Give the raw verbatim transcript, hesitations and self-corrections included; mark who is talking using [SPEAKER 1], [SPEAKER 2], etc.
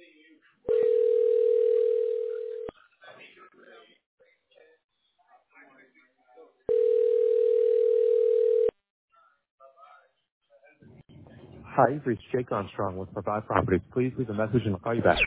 [SPEAKER 1] Hi, you've reached Jake Armstrong with Provide Properties. Please leave a message and I'll call you back.